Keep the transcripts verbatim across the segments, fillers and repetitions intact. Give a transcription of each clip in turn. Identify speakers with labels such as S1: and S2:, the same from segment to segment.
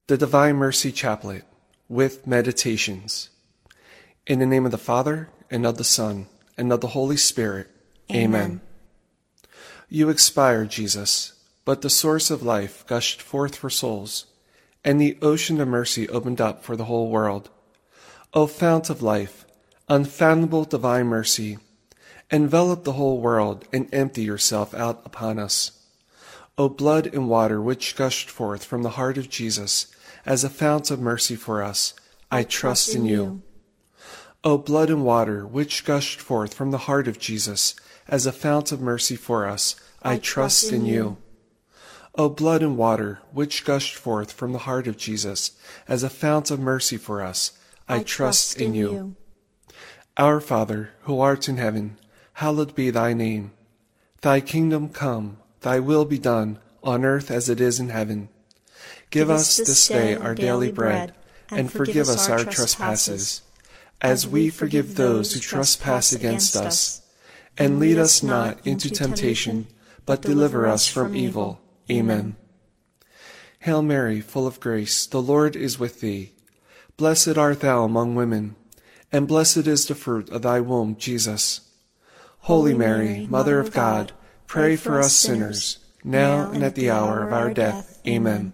S1: The Divine Mercy Chaplet with Meditations. In the name of the Father, and of the Son, and of the Holy Spirit. Amen. Amen. You expired, Jesus, but the source of life gushed forth for souls, and the ocean of mercy opened up for the whole world. O fount of life, unfathomable divine mercy, envelop the whole world and empty yourself out upon us. O blood and water which gushed forth from the heart of Jesus as a fount of mercy for us, I, I trust, trust in you. you. O blood and water which gushed forth from the heart of Jesus as a fount of mercy for us, I, I trust, trust in, in you. you. O blood and water which gushed forth from the heart of Jesus as a fount of mercy for us, I, I trust, trust in you. you. Our Father, who art in heaven, hallowed be thy name. Thy kingdom come, thy will be done, on earth as it is in heaven. Give, Give us this day our daily bread, and forgive us our trespasses, as we forgive those who trespass against us. And lead us not into temptation, but deliver us from evil. Amen. Hail Mary, full of grace, the Lord is with thee. Blessed art thou among women, and blessed is the fruit of thy womb, Jesus. Holy Mary, Mother of God, pray for us sinners, now and at the hour of our death. Amen.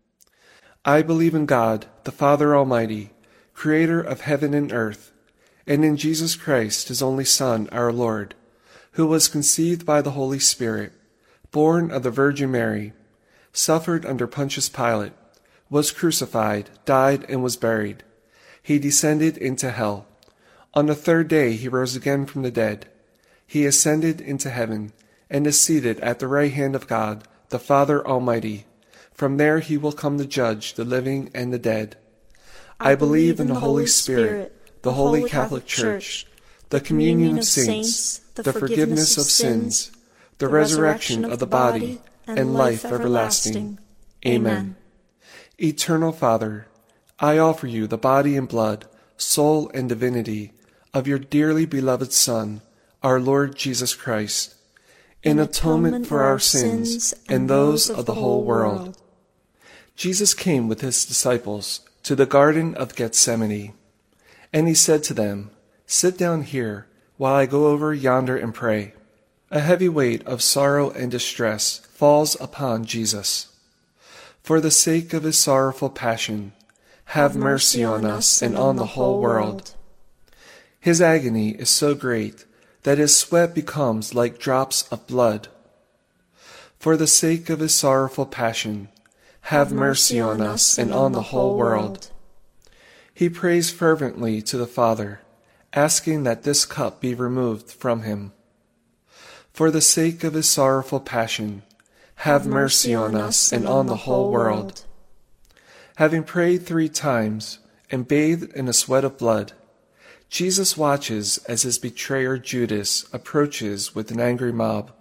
S1: I believe in God, the Father Almighty, creator of heaven and earth, and in Jesus Christ, his only Son, our Lord, who was conceived by the Holy Spirit, born of the Virgin Mary, suffered under Pontius Pilate, was crucified, died, and was buried. He descended into hell. On the third day he rose again from the dead. He ascended into heaven, and is seated at the right hand of God, the Father Almighty. From there he will come to judge the living and the dead. I, I believe in the Holy Spirit, Spirit the Holy Catholic Church, the communion of saints, the forgiveness of sins, the resurrection of the body, and life everlasting. Amen. Eternal Father, I offer you the body and blood, soul and divinity of your dearly beloved Son, our Lord Jesus Christ, in atonement for our sins and those of the whole world. Jesus came with his disciples to the Garden of Gethsemane, and he said to them, "Sit down here while I go over yonder and pray." A heavy weight of sorrow and distress falls upon Jesus. For the sake of his sorrowful passion, have mercy on us and on the whole world. His agony is so great that his sweat becomes like drops of blood. For the sake of his sorrowful passion, have mercy on us and on the whole world. He prays fervently to the Father, asking that this cup be removed from him. For the sake of his sorrowful passion, have mercy on us and on the whole world. Having prayed three times and bathed in a sweat of blood, Jesus watches as his betrayer Judas approaches with an angry mob.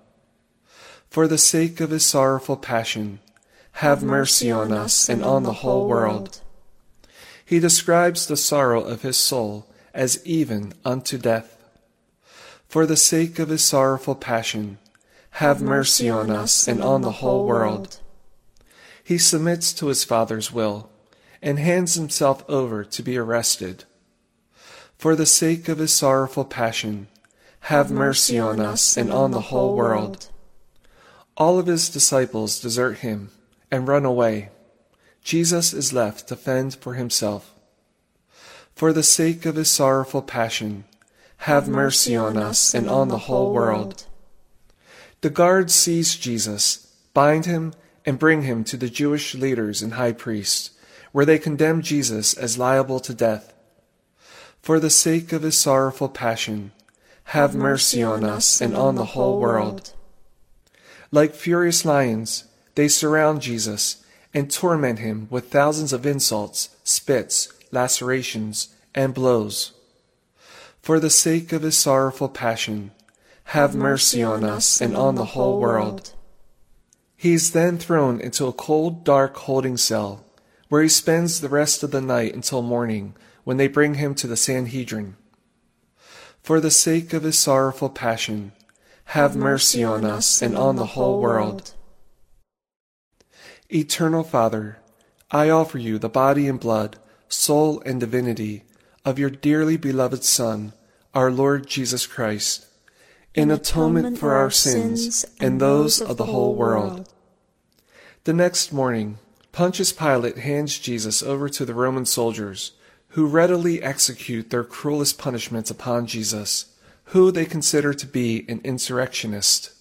S1: For the sake of his sorrowful passion, have mercy on us and on the whole world. He describes the sorrow of his soul as even unto death. For the sake of his sorrowful passion, have mercy on us and on the whole world. He submits to his Father's will and hands himself over to be arrested. For the sake of his sorrowful passion, have mercy on us and on the whole world. All of his disciples desert him and run away. Jesus is left to fend for himself. For the sake of his sorrowful passion, have mercy on us and on the whole world. The guards seize Jesus, bind him, and bring him to the Jewish leaders and high priests, where they condemn Jesus as liable to death. For the sake of his sorrowful passion, have mercy on us and on the whole world. Like furious lions, they surround Jesus and torment him with thousands of insults, spits, lacerations, and blows. For the sake of his sorrowful passion, have mercy on us and on the whole world. He is then thrown into a cold, dark holding cell, where he spends the rest of the night until morning, when they bring him to the Sanhedrin. For the sake of his sorrowful passion, have mercy on us and on the whole world. Eternal Father, I offer you the body and blood, soul and divinity of your dearly beloved Son, our Lord Jesus Christ, in atonement for our sins and those of the whole world. The next morning, Pontius Pilate hands Jesus over to the Roman soldiers, who readily execute their cruelest punishments upon Jesus, who they consider to be an insurrectionist.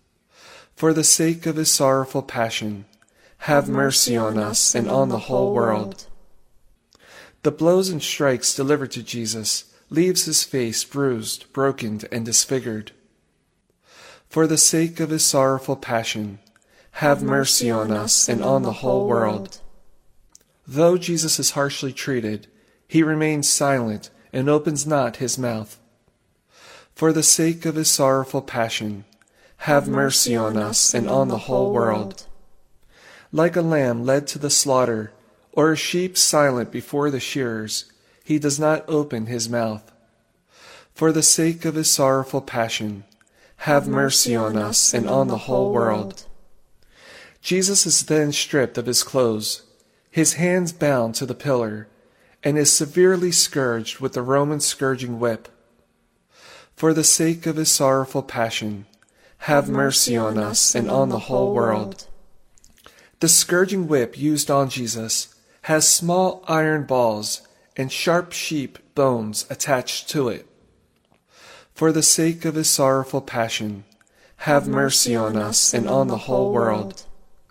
S1: For the sake of his sorrowful passion, have mercy on us and on the whole world. The blows and strikes delivered to Jesus leaves his face bruised, broken, and disfigured. For the sake of his sorrowful passion, have mercy on us and on the whole world. Though Jesus is harshly treated, he remains silent and opens not his mouth. For the sake of his sorrowful passion, have mercy on us and on the whole world. Like a lamb led to the slaughter, or a sheep silent before the shearers, he does not open his mouth. For the sake of his sorrowful passion, have mercy on us and on the whole world. Jesus is then stripped of his clothes, his hands bound to the pillar, and is severely scourged with the Roman scourging whip. For the sake of his sorrowful passion, have mercy on us and on the whole world. The scourging whip used on Jesus has small iron balls and sharp sheep bones attached to it. For the sake of his sorrowful passion, have mercy on us and on the whole world.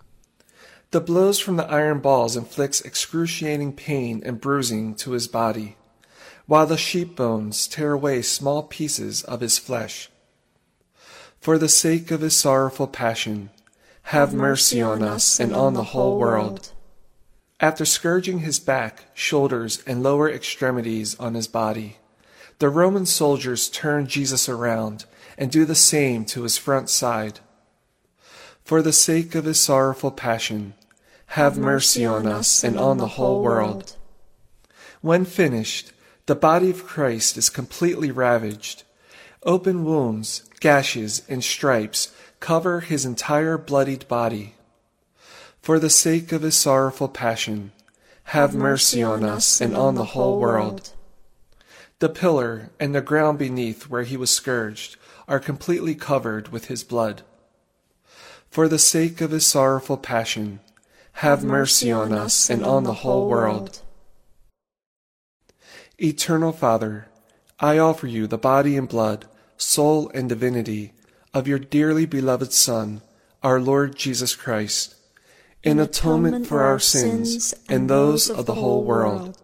S1: The blows from the iron balls inflicts excruciating pain and bruising to his body, while the sheep bones tear away small pieces of his flesh. For the sake of his sorrowful passion, have mercy on us and on the whole world. After scourging his back, shoulders, and lower extremities on his body, the Roman soldiers turn Jesus around and do the same to his front side. For the sake of his sorrowful passion, have mercy on us and on the whole world. When finished, the body of Christ is completely ravaged. Open wounds, gashes, and stripes cover his entire bloodied body. For the sake of his sorrowful passion, have mercy on us and on the whole world. The pillar and the ground beneath where he was scourged are completely covered with his blood. For the sake of his sorrowful passion, have mercy on us and on the whole world. Eternal Father, I offer you the body and blood, soul and divinity of your dearly beloved Son, our Lord Jesus Christ, in atonement for our sins and those of the whole world.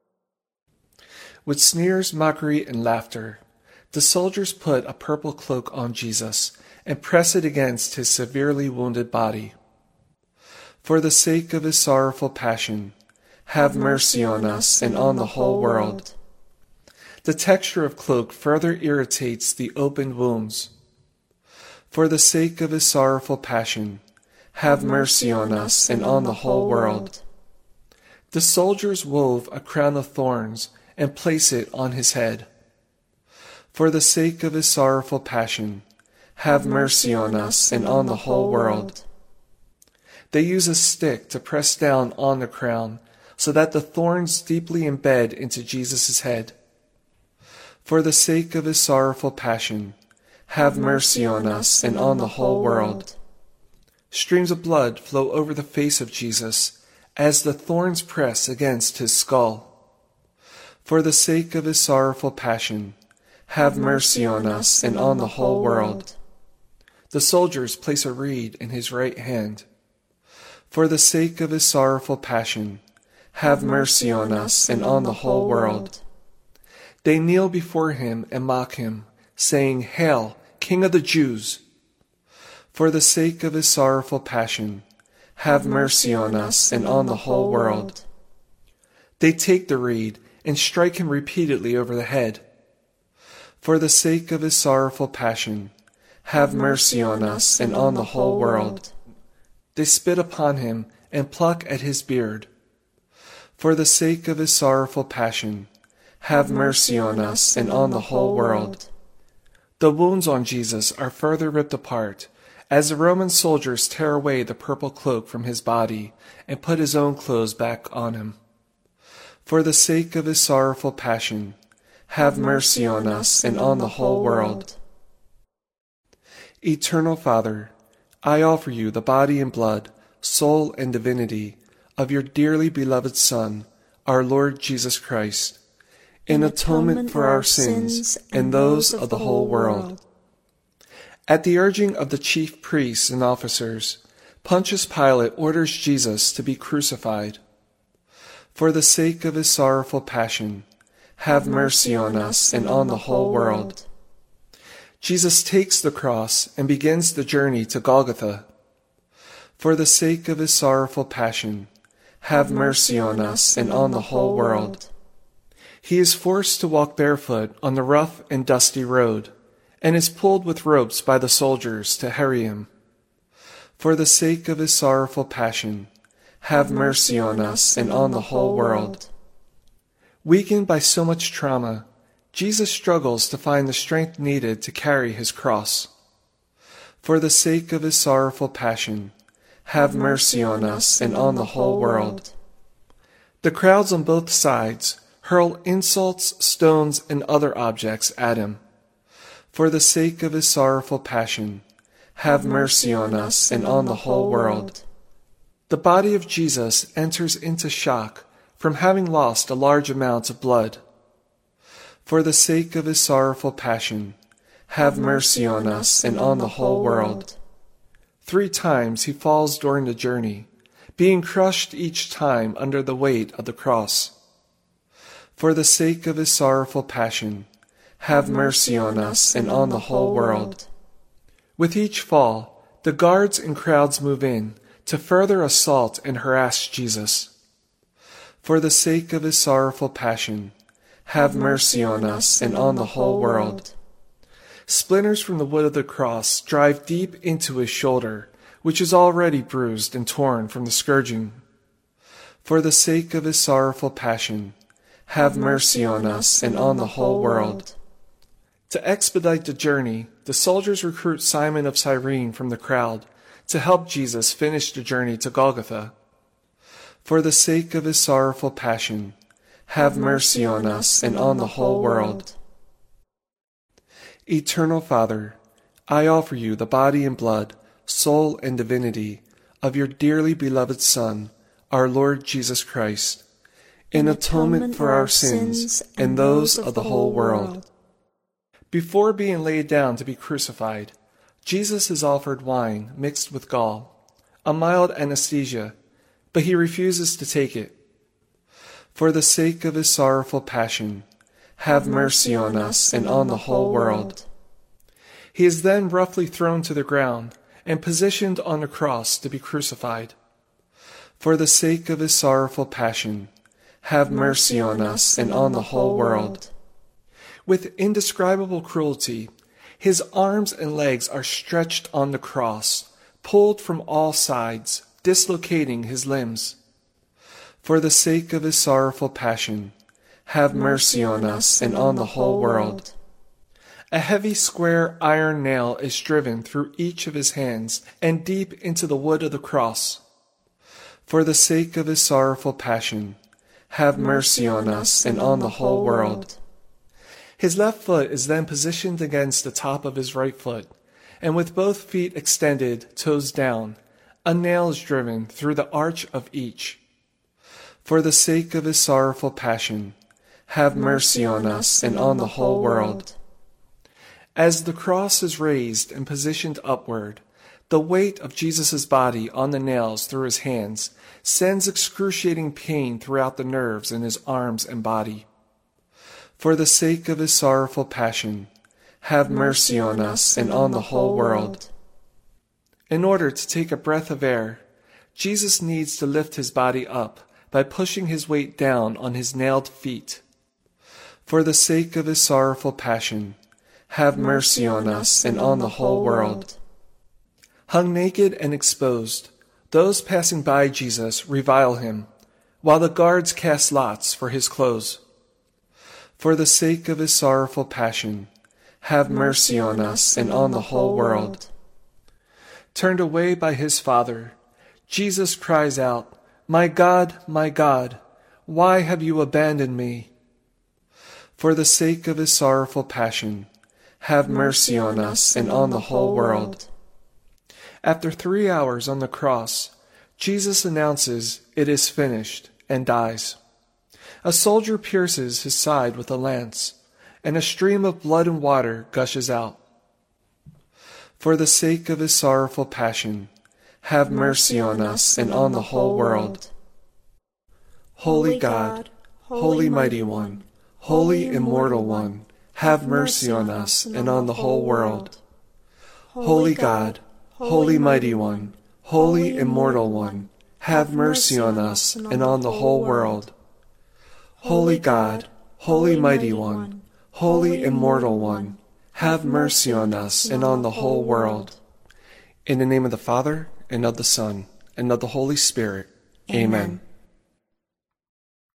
S1: With sneers, mockery, and laughter, the soldiers put a purple cloak on Jesus and press it against his severely wounded body. For the sake of his sorrowful passion, have mercy on us and on the whole world. The texture of cloak further irritates the opened wounds. For the sake of his sorrowful passion, have mercy on us and on the whole world. The soldiers wove a crown of thorns and placed it on his head. For the sake of his sorrowful passion, have mercy on us and on the whole world. They use a stick to press down on the crown, so that the thorns deeply embed into Jesus' head. For the sake of his sorrowful passion, have mercy on us and on the whole world. Streams of blood flow over the face of Jesus as the thorns press against his skull. For the sake of his sorrowful passion, have mercy on us and on the whole world. The soldiers place a reed in his right hand. For the sake of his sorrowful passion, have mercy on us and on the whole world. They kneel before him and mock him, saying, Hail, King of the Jews! For the sake of his sorrowful passion, have mercy on us and on the whole world. They take the reed and strike him repeatedly over the head. For the sake of his sorrowful passion, have mercy on us and on the whole world. They spit upon him and pluck at his beard. For the sake of his sorrowful passion, have mercy on us and on the whole world. The wounds on Jesus are further ripped apart, as the Roman soldiers tear away the purple cloak from his body and put his own clothes back on him. For the sake of his sorrowful passion, have mercy on us and on the whole world. Eternal Father, I offer you the body and blood, soul and divinity of your dearly beloved Son, our Lord Jesus Christ, in atonement for our sins and those of the whole world. At the urging of the chief priests and officers, Pontius Pilate orders Jesus to be crucified. For the sake of his sorrowful passion, have mercy on us and on the whole world. Jesus takes the cross and begins the journey to Golgotha. For the sake of his sorrowful passion, have mercy on us and on the whole world. He is forced to walk barefoot on the rough and dusty road, and is pulled with ropes by the soldiers to harry him. For the sake of his sorrowful passion, have mercy on us and on the whole world. Weakened by so much trauma, Jesus struggles to find the strength needed to carry his cross. For the sake of his sorrowful passion, have mercy on us and on the whole world. The crowds on both sides hurl insults, stones, and other objects at him. For the sake of his sorrowful passion, have mercy on us and on the whole world. The body of Jesus enters into shock from having lost a large amount of blood. For the sake of his sorrowful passion, have mercy on us and on the whole world. Three times he falls during the journey, being crushed each time under the weight of the cross. For the sake of his sorrowful passion, have mercy on us and on the whole world. With each fall, the guards and crowds move in to further assault and harass Jesus. For the sake of his sorrowful passion, have mercy on us and on the whole world. Splinters from the wood of the cross drive deep into his shoulder, which is already bruised and torn from the scourging. For the sake of his sorrowful passion, have mercy on us and on the whole world. To expedite the journey, the soldiers recruit Simon of Cyrene from the crowd to help Jesus finish the journey to Golgotha. For the sake of his sorrowful passion, have mercy on us and on the whole world. Eternal Father, I offer you the body and blood, soul and divinity of your dearly beloved Son, our Lord Jesus Christ, in atonement for our sins and those of the whole world. Before being laid down to be crucified, Jesus is offered wine mixed with gall, a mild anesthesia, but he refuses to take it. For the sake of his sorrowful passion, have mercy on us and on the whole world. He is then roughly thrown to the ground and positioned on a cross to be crucified. For the sake of his sorrowful passion, have mercy on us and on the whole world. With indescribable cruelty, his arms and legs are stretched on the cross, pulled from all sides, dislocating his limbs. For the sake of his sorrowful passion, have mercy on us and on the whole world. A heavy square iron nail is driven through each of his hands and deep into the wood of the cross. For the sake of his sorrowful passion, have mercy on us and on the whole world. His left foot is then positioned against the top of his right foot, and with both feet extended, toes down, a nail is driven through the arch of each. For the sake of his sorrowful passion, have mercy on us and on the whole world. As the cross is raised and positioned upward, the weight of Jesus' body on the nails through his hands sends excruciating pain throughout the nerves in his arms and body. For the sake of his sorrowful passion, have mercy on us and on the whole world. In order to take a breath of air, Jesus needs to lift his body up by pushing his weight down on his nailed feet. For the sake of his sorrowful passion, have mercy on us and on the whole world. Hung naked and exposed, those passing by Jesus revile him, while the guards cast lots for his clothes. For the sake of his sorrowful passion, have mercy on us and on the whole world. turned away by his Father, Jesus cries out, "My God, my God, why have you abandoned me?" For the sake of his sorrowful passion, have mercy on us and on the whole world. After three hours on the cross, Jesus announces it is finished and dies. A soldier pierces his side with a lance, and a stream of blood and water gushes out. For the sake of his sorrowful passion, have mercy on us and on the whole world. Holy God, Holy Mighty One, Holy Immortal One, have mercy on us and on the whole world. Holy God, Holy Mighty One, Holy Immortal One, have mercy on us and on the whole world. Holy God, Holy Mighty One, Holy Immortal One, have mercy on us and on the whole world. In the name of the Father, and of the Son, and of the Holy Spirit. Amen. Amen.